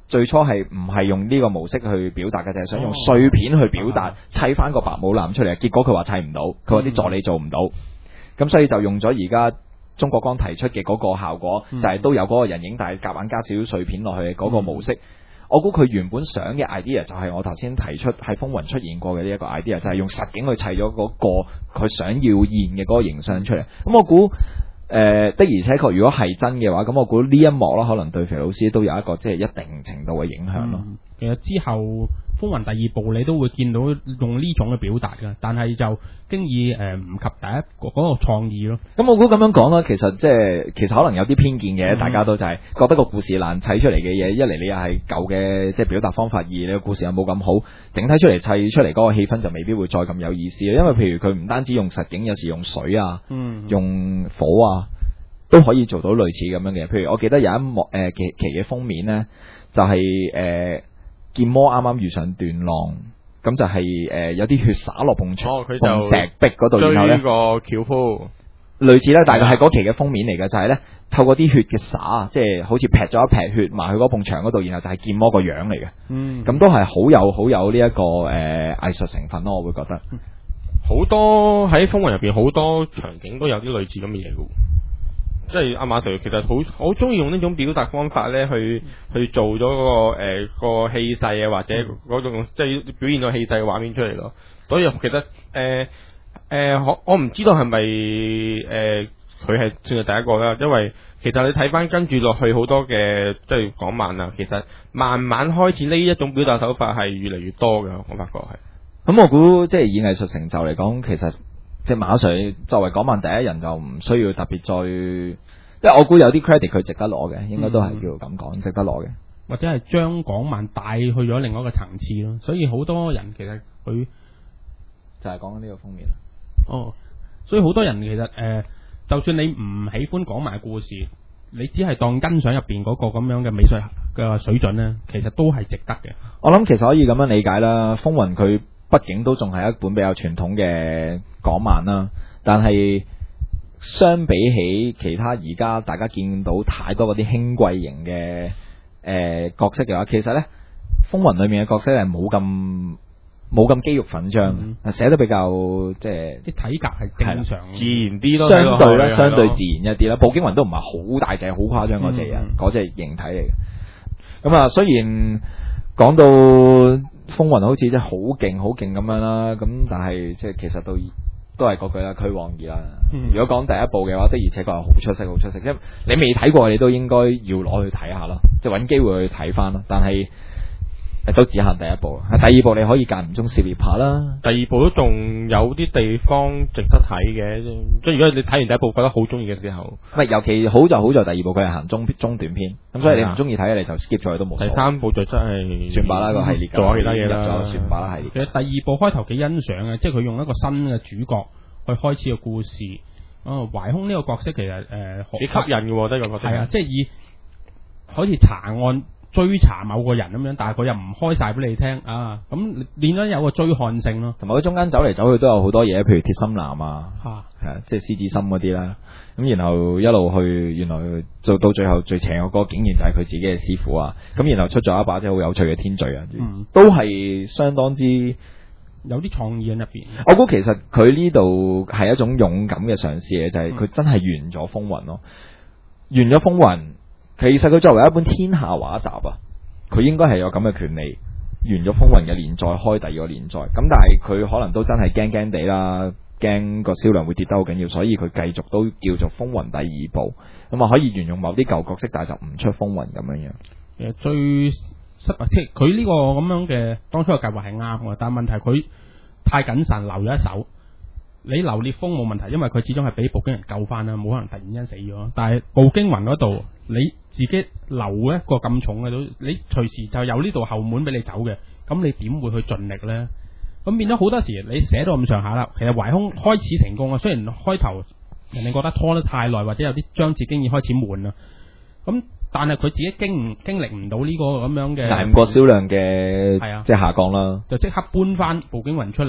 最初係唔係用呢個模式去表達嘅，就係想用碎片去表達，砌翻個白母艦出嚟。結果佢話砌唔到，佢話啲助理做唔到，咁所以就用咗而家鍾國江提出嘅嗰個效果，就係都有嗰個人影，但係夾硬加少少碎片落去嘅嗰個模式。我估佢原本想嘅 idea 就係我頭先提出喺風雲出現過嘅呢一個 idea，就係用實景去砌咗嗰個佢想要現嘅嗰個形象出嚟。咁我估的而且確，如果係真嘅話，咁我估呢一幕啦，可能對肥老師都有一個即係一定程度嘅影響咯。 其實之後風雲第二部你都會見到用呢種嘅表達㗎，但係就經已唔及第一個嗰個創意咯。 咁我估咁樣講啦，其實可能有啲偏見嘅，大家都就係覺得個故事難砌出嚟嘅嘢，一嚟你又係舊嘅即係表達方法，二你個故事又冇咁好，整體出嚟砌出嚟嗰個氣氛就未必會再咁有意思。因為譬如佢唔單止用實景，有時用水啊，用火啊，都可以做到類似咁樣嘅。譬如我記得有一幕期嘅封面呢，就係劍魔啱啱遇上斷浪，咁就係有啲血灑落埲石壁嗰度，然後呢個轎夫類似呢，大概係嗰期嘅封面嚟嘅，就係呢透過啲血嘅灑，即係好似劈咗一劈血埋去嗰埲牆嗰度，然後就係劍魔個樣嚟嘅。咁都係好有呢一個藝術成分咯，我會覺得。 好多喺風雲入邊好多場景都有啲類似咁嘅嘢嘅。即係阿馬 Sir 其實好中意用呢種表達方法咧，去做咗個氣勢啊，或者嗰種即係表現到氣勢嘅畫面出嚟咯。所以其實我唔知道係咪佢係算係第一個啦，因為其實你睇翻跟住落去好多嘅即係港漫啊，其實慢慢開始呢一種表達手法係越嚟越多嘅，我發覺係。 咁我估即係以藝術成就嚟講，其實。即係馬 Sir 作為港漫第一人就唔需要特別再，因為我估有啲 credit 佢值得攞嘅，應該都係叫咁講，值得攞嘅。 或者係將港漫帶去咗另外一個層次咯，所以好多人其實佢就係講緊呢個封面啦。 哦，所以好多人其實就算你唔喜歡港漫嘅故事，你只係當欣賞入邊嗰個咁樣嘅美術嘅水準咧，其實都係值得嘅。 我諗其實可以咁樣理解啦，風雲佢畢竟都仲係一本比較傳統嘅港漫啦，但係相比起其他而家大家見到太多嗰啲輕貴型嘅角色嘅話，其實呢風雲裏面嘅角色係冇咁肌肉粉張，寫得比較即係啲體格係正常自然啲咯， 相對自然一啲啦。步驚雲都唔係好大隻好誇張嗰隻人，嗰隻形體嚟嘅。咁啊，雖然講到風雲好似真係好勁咁樣啦，咁但係即係其實都係嗰句啦，俱往矣啦。如果講第一部嘅話，的而且確係好出色，因為你未睇過，你都應該要攞去睇下咯，即係揾機會去睇翻咯。但係都只限第一部，第二部你可以間唔中涉獵下啦。 第二部都仲有啲地方值得睇嘅，即係如果你睇完第一部覺得好中意嘅時候， 唔係尤其好就好在第二部佢係行中短篇，咁所以你唔中意睇你就 skip 咗佢都冇。 第三部就真係算吧啦個系列， 做下其他嘢啦， 入咗算吧啦系列。 其實第二部開頭幾欣賞嘅，即係佢用一個新嘅主角去開始個故事。懷空呢個角色其實幾吸引嘅，得個覺得係啊，即係以好似查案。追查某個人咁樣，但係佢又唔開晒俾你聽啊！咁變咗有個追看性咯， 同埋佢中間走嚟走去都有好多嘢，譬如鐵心男啊，即係獅子心嗰啲啦。咁然後一路去，原來做到最後最邪惡嗰個，竟然就係佢自己嘅師傅啊！咁然後出咗一把即係好有趣嘅天罪啊，都係相當之有啲創意喺入邊。 我估其實佢呢度係一種勇敢嘅嘗試嘅，就係佢真係完咗風雲咯，完咗風雲。其實佢作為一本天下畫集啊，佢應該係有咁嘅權利，完咗風雲嘅連載開第二個連載。咁但係佢可能都真係驚地啦，驚個銷量會跌得好緊要，所以佢繼續都叫做風雲第二部，咁啊可以沿用某啲舊角色，但係就唔出風雲咁樣樣。 最失敗，即係佢呢個咁樣嘅當初嘅計劃係啱嘅，但係問題佢太謹慎，留咗一手。你劉烈風冇問題，因為佢始終係俾步驚雲救翻啦，冇可能突然間死咗。但係步驚雲嗰度，你自己留一個咁重嘅都，你隨時就有呢度後門俾你走嘅，咁你點會去盡力呢？咁變咗好多時，你寫到咁上下啦，其實懷空開始成功啊，雖然開頭人哋覺得拖得太耐，或者有啲章節經已開始悶啦，咁但係佢自己經歷唔到呢個咁樣嘅， 捱唔過銷量嘅即係下降啦， 就即刻搬翻步驚雲出嚟。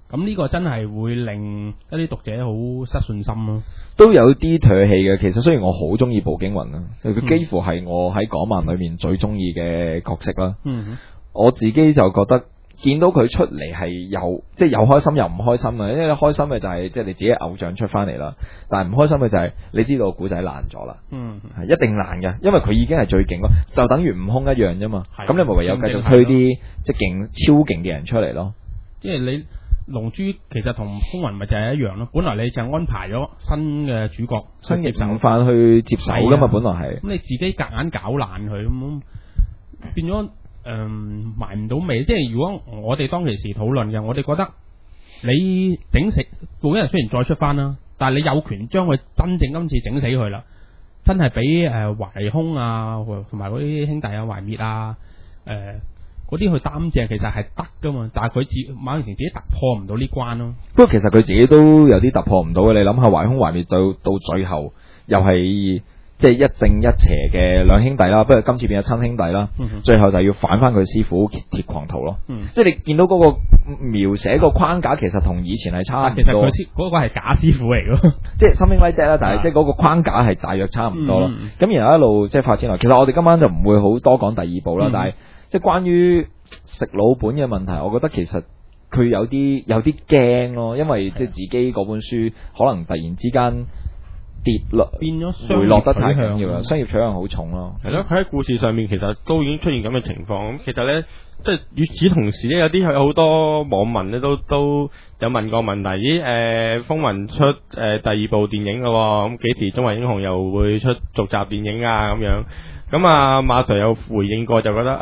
咁呢個真係會令一啲讀者好失信心咯。 都有啲唾棄嘅。其實雖然我好中意步驚雲啦，佢幾乎係我喺港漫裏面最中意嘅角色啦。我自己就覺得見到佢出嚟係有即係有開心又唔開心啊。因為開心嘅就係即係你自己偶像出翻嚟啦，但係唔開心嘅就係你知道古仔爛咗啦，係一定爛嘅，因為佢已經係最勁咯，就等於悟空一樣啫嘛。咁你咪唯有繼續推啲即係勁超勁嘅人出嚟咯。 即係你龍珠其實同風雲咪就係一樣咯，本來你就安排咗新嘅主角新嘅手法去接手噶嘛，本來係。 咁你自己夾硬搞爛佢咁，變咗埋唔到尾。即係如果我哋當其時討論嘅，我哋覺得你整死步驚雲雖然再出翻啦，但係你有權將佢真正今次整死佢啦，真係俾懷空啊同埋嗰啲兄弟啊懷滅啊嗰啲去擔正，其實係得噶嘛，但係佢馬榮成自己突破唔到呢關咯。 不過其實佢自己都有啲突破唔到嘅。你諗下懷空懷滅到最後又係即係一正一邪嘅兩兄弟啦，不過今次變咗親兄弟啦。最後就要反翻佢師傅鐵狂徒咯。即係你見到嗰個描寫個框架其實同以前係差唔多。 其實佢嗰個係假師傅嚟咯， 即係 something like that 啦。但係即係嗰個框架係大約差唔多咯。咁然後一路即係發展落。其實我哋今晚就唔會好多講第二部啦，但係即係關於食老本嘅問題，我覺得其實佢有啲驚咯，因為即係自己嗰本書可能突然之間跌落變咗回落得太緊要啦，商業取向好重咯。 係咯，佢喺故事上面其實都已經出現咁嘅情況。咁其實咧，即係與此同時咧，有好多網民咧都有問過問題。咦？風雲出第二部電影咯，咁幾時中華英雄又會出續集電影啊？咁樣。咁啊，馬 Sir 有回應過，就覺得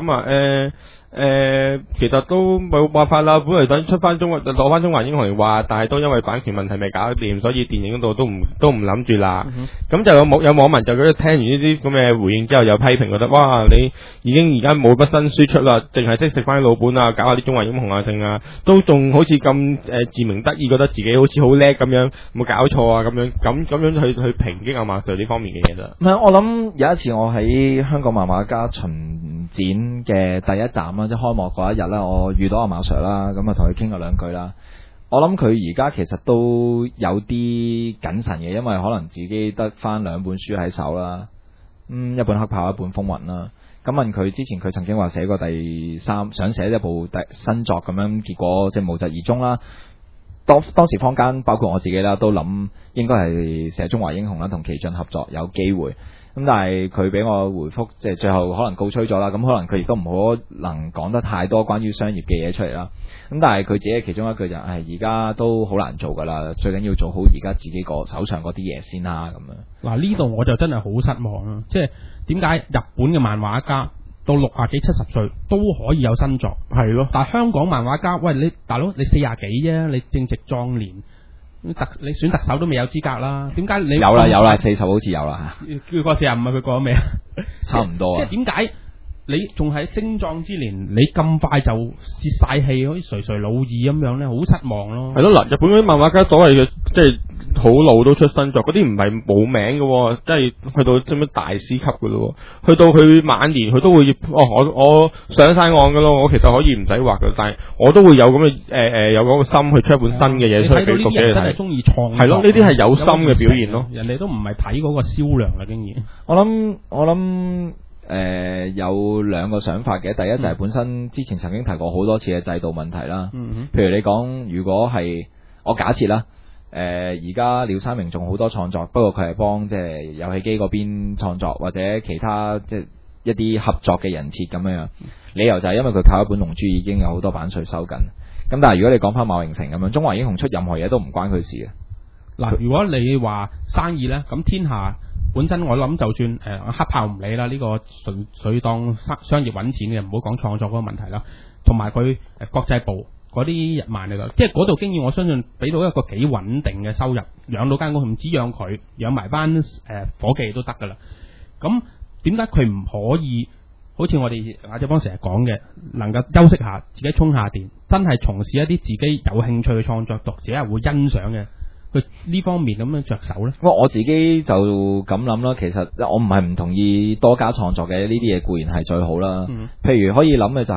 其實都冇辦法啦。本來等出翻攞翻中華英雄嚟話，但係都因為版權問題未搞掂，所以電影嗰度都唔諗住啦。咁就有網民就覺得聽完呢啲咁嘅回應之後，有批評覺得哇，你已經而家冇乜新書出啦，淨係識食翻啲老本啊，搞下啲中華英雄啊，剩啊，都仲好似咁自鳴得意，覺得自己好似好叻咁樣，冇搞錯啊咁樣去抨擊阿馬 Sir 呢方面嘅嘢啦。 唔係，我諗有一次我喺香港漫畫家巡展嘅第一站啦，即係開幕嗰一日啦，我遇到阿馬 Sir 啦，咁啊同佢傾咗兩句啦。我諗佢而家其實都有啲謹慎嘅，因為可能自己得翻兩本書喺手啦，一本黑豹，一本風雲啦。咁問佢之前佢曾經話寫過想寫一部新作咁樣，結果即係無疾而終啦。當時坊間包括我自己啦，都諗應該係寫中華英雄啦，同奇駿合作有機會。咁但係佢俾我回覆，即係最後可能告吹咗啦。咁可能佢亦都唔可能講得太多關於商業嘅嘢出嚟啦。咁但係佢自己其中一句就係而家都好難做噶啦，最緊要做好而家自己個手上嗰啲嘢先啦。咁樣嗱，呢度我就真係好失望啦。即係點解日本嘅漫畫家到60幾70歲都可以有新作？係咯，但係香港漫畫家，喂，你大佬你40幾啫，你正值壯年。你選特首都未有資格啦，點解你有啦40好似有啦， 叫過45啊？佢過咗未啊？ 差唔多啊！ 即係點解你仲喺精壯之年，你咁快就泄晒氣，好似垂垂老矣咁樣咧？好失望咯。 係咯，嗱，日本嗰啲漫畫家所謂嘅即係好老都出新作，嗰啲唔係冇名嘅，即係去到即係大師級嘅咯。去到佢晚年，佢都會我上晒岸嘅咯。我其實可以唔使畫嘅，但係我都會有咁嘅有嗰個心去出一本新嘅嘢出嚟俾讀者睇。 真係中意創作， 係咯，呢啲係有心嘅表現咯。 人哋都唔係睇嗰個銷量啦，竟然。 我諗有兩個想法嘅，第一就係本身之前曾經提過好多次嘅制度問題啦。譬如你講，如果係我假設啦，而家廖三明仲好多創作，不過佢係幫即係遊戲機嗰邊創作，或者其他即係一啲合作嘅人設咁樣。理由就係因為佢靠一本龍珠已經有好多版稅收緊。咁但係如果你講翻馬榮成咁樣，中華英雄出任何嘢都唔關佢事嘅。 嗱，如果你話生意呢，咁天下本身我諗就算黑豹唔理啦，呢個純粹當商業揾錢嘅，唔好講創作嗰個問題啦。同埋佢國際部嗰啲日漫嚟㗎，即係嗰度經驗，我相信俾到一個幾穩定嘅收入，養到間公司，唔止養佢，養埋班伙計都得㗎啦。咁點解佢唔可以好似我哋阿姐幫成日講嘅，能夠休息下，自己充下電，真係從事一啲自己有興趣嘅創作，讀者係會欣賞嘅。佢呢方面咁樣着手呢？我自己就咁諗啦。其實我唔係唔同意多加創作嘅，呢啲嘢固然係最好啦。譬如可以諗嘅就係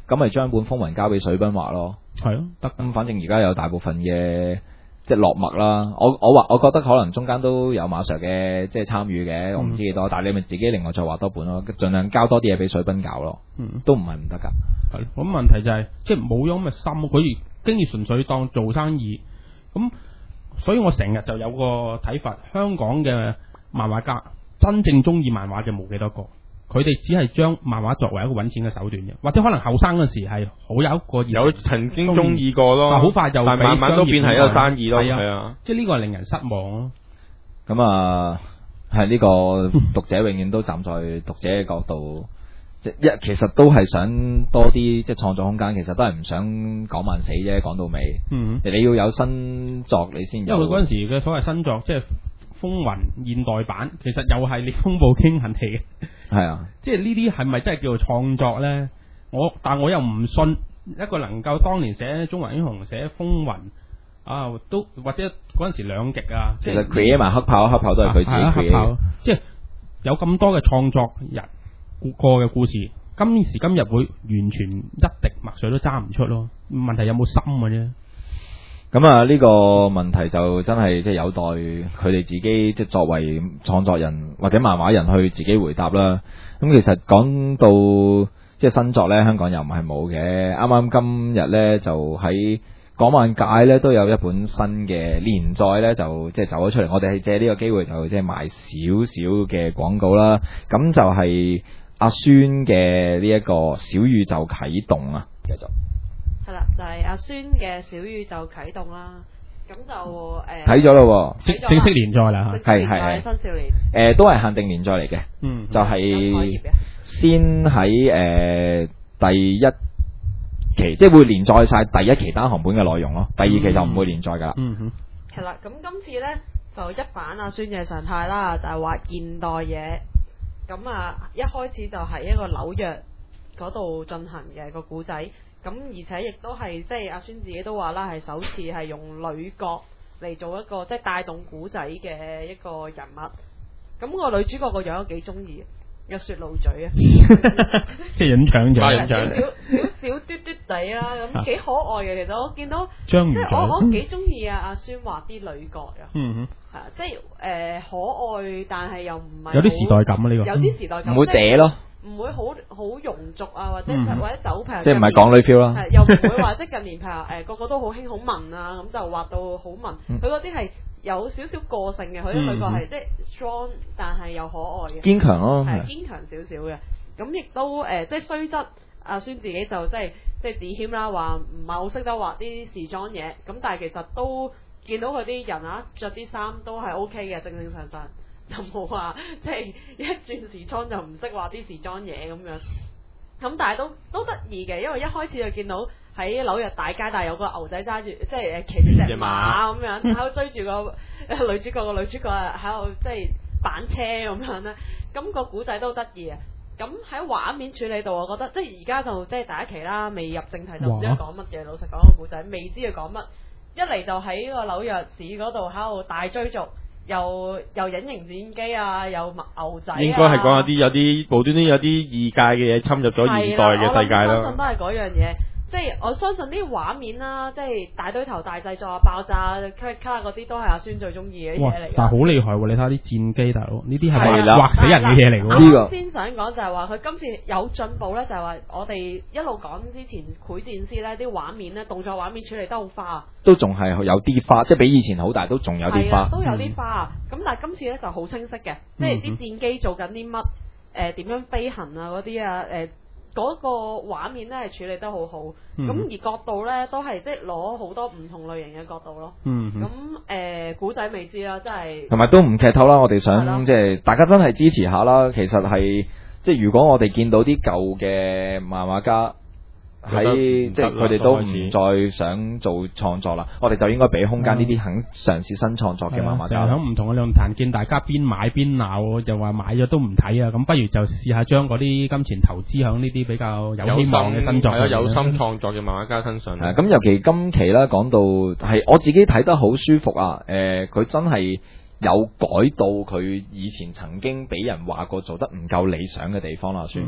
咁咪將本風雲交俾水濱畫咯。 係咯，得咁反正而家有大部分嘅即係落墨啦。我覺得可能中間都有馬 Sir 嘅即係參與嘅，我唔知幾多，但係你咪自己另外再畫多本咯，盡量交多啲嘢俾水濱搞咯。都唔係唔得㗎。 係，咁問題就係、即係冇咗咁嘅心，佢經已純粹當做生意。咁所以我成日就有個睇法，香港嘅漫畫家真正中意漫畫嘅冇幾多個，佢哋只係將漫畫作為一個揾錢嘅手段嘅，或者可能後生嗰時係好有一個有曾經中意過咯， 但好快就但慢慢都變係一個生意咯，係啊， 即係呢個係令人失望咯。 咁啊，係呢個讀者永遠都站在讀者嘅角度。其實都係想多啲即係創作空間，其實都係唔想講萬死啫。講到尾，你要有新作你先有。 因為佢嗰陣時嘅所謂新作，即係風雲現代版，其實又係烈風暴傾恨氣嘅。 係啊， 即係呢啲係咪真係叫做創作咧？但我又唔信一個能夠當年寫中華英雄、寫風雲啊，都或者嗰陣時兩極啊。 其實 create 埋黑豹都係佢自己 create， 即係有咁多嘅創作人。個嘅故事，今時今日會完全一滴墨水都揸唔出咯。問題有冇心嘅啫。 咁啊，呢個問題就真係即係有待佢哋自己即係作為創作人或者漫畫人去自己回答啦。咁其實講到即係新作呢，香港又唔係冇嘅。啱啱今日呢，就喺港漫界呢，都有一本新嘅連載呢，就即係走咗出嚟。我哋係借呢個機會就即係賣少少嘅廣告啦。咁就係阿孫嘅呢一個小宇宙啟動啊，繼續係啦，就係阿孫嘅小宇宙啟動啦。咁就睇咗咯， 正式連載啦， 係新少年都係限定連載嚟嘅，就係先喺第一期，即係會連載晒第一期單行本嘅內容咯，第二期就唔會連載噶啦。 係啦，咁今次呢，就一版阿孫嘅常態啦，就係話現代嘢。咁啊，一開始就係一個紐約嗰度進行嘅個故仔，咁而且亦都係即係阿孫自己都話啦，係首次係用女角嚟做一個即係帶動故仔嘅一個人物。咁個女主角個樣都幾中意，有雪露嘴啊， 即係隱搶咗，少嘟嘟地啦，咁幾可愛嘅。其實我見到即係我幾中意阿孫畫啲女角嘅。係啊，即係可愛，但係又唔係有啲時代感啊！呢個有啲時代感， 唔會嗲咯， 唔會好庸俗啊，或者走平， 即係唔係港女 feel 啦， 又唔會話即係近年譬如個個都好興好文啊，咁就畫到好文。佢嗰啲係有少少個性嘅，佢啲女角係即係 strong，但係又可愛嘅， 堅強咯， 係堅強少少嘅。咁亦都即係雖則阿孫自己就即係自謙啦，話唔係好識得畫啲時裝嘢，咁但係其實都。見到佢啲人啊，着啲衫都係 OK 嘅，正正常常，就冇話即係一轉時裝就唔識畫啲時裝嘢咁樣。咁但係都得意嘅，因為一開始就見到喺紐約大街，但係有個牛仔揸住，即係騎住隻馬咁樣喺度追住個女主角，個女主角喺度即係板車咁樣咧。咁個古仔都得意啊！咁喺畫面處理度，我覺得即係而家就即係第一期啦，未入正題就唔知講乜嘢。老實講個古仔，未知佢講乜。一嚟就喺個紐約市嗰度喺度大追逐，又隱形戰機啊，又牛仔啊， 應該係講有啲無端端有啲異界嘅嘢侵入咗現代嘅世界咯。 我相信都係嗰樣嘢，即係我相信啲畫面啦，即係大堆頭大製作啊、爆炸、卡嗰啲都係阿孫最中意嘅啲嘢嚟。 但係好厲害喎！你睇下啲戰機大佬，呢啲係咪畫死人嘅嘢嚟㗎？ 呢個先想講就係話佢今次有進步咧，就係話我哋一路講之前繪戰師咧啲畫面咧動作畫面處理得好花，都仲係有啲花，即係比以前好大，都仲有啲花， 都有啲花。咁但係今次咧就好清晰嘅，即係啲戰機做緊啲乜，點樣飛行啊嗰啲啊，嗰個畫面咧係處理得好好，咁而角度咧都係即係攞好多唔同類型嘅角度咯。咁古仔未知啦，真係同埋都唔劇透啦。我哋想即係大家真係支持下啦。其實係即係如果我哋見到啲舊嘅漫畫家喺即係佢哋都唔再想做創作啦，我哋就應該俾空間呢啲肯嘗試新創作嘅漫畫家。 喺唔同嘅論壇見大家邊買邊鬧，就話買咗都唔睇啊！咁不如就試下將嗰啲金錢投資響呢啲比較有希望嘅新作， 有心創作嘅漫畫家身上。 咁尤其今期啦，講到係我自己睇得好舒服啊！佢真係有改到佢以前曾經俾人話過做得唔夠理想嘅地方啦，算。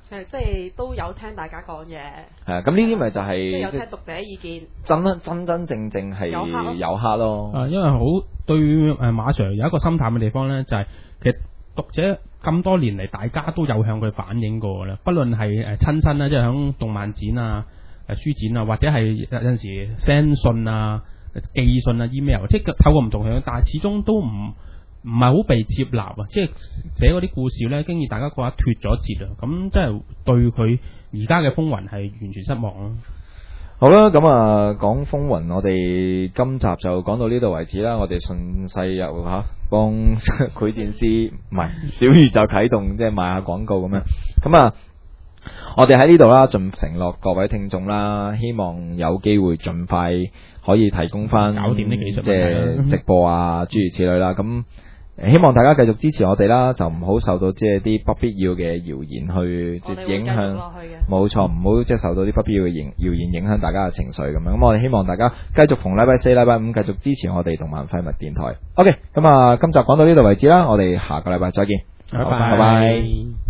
即係都有聽大家講嘢， 係啊，咁呢啲咪就即係有係聽讀者意見。 真正係有客咯。 因為好對馬 Sir 有一個心淡嘅地方咧，就係、其實讀者咁多年嚟，大家都有向佢反映過啦，不論係親身啦，即係響動漫展啊、書展啊，或者係有陣時 send 信啊、寄信啊、email， 即係透過唔同向，但係始終都唔係好被接納啊！即係寫嗰啲故事咧，經已大家覺得脱咗節啊，咁即係對佢而家嘅風雲係完全失望咯。 好啦，咁啊講風雲，我哋今集就講到呢度為止啦。我哋順勢又幫繪戰師唔係小宇宙啟動，即係賣下廣告咁樣。咁啊，我哋喺呢度啦，盡承諾各位聽眾啦，希望有機會盡快可以提供翻搞掂啲技術問題即係直播啊，諸如此類啦。咁希望大家繼續支持我哋啦，就唔好受到即係啲不必要嘅謠言去即係影響。冇錯，唔好即係受到啲不必要嘅謠言影響大家嘅情緒咁樣。咁我哋希望大家繼續逢禮拜四、禮拜五繼續支持我哋動漫廢物電台。OK，咁啊，今集講到呢度為止啦，我哋下個禮拜再見。 拜拜拜。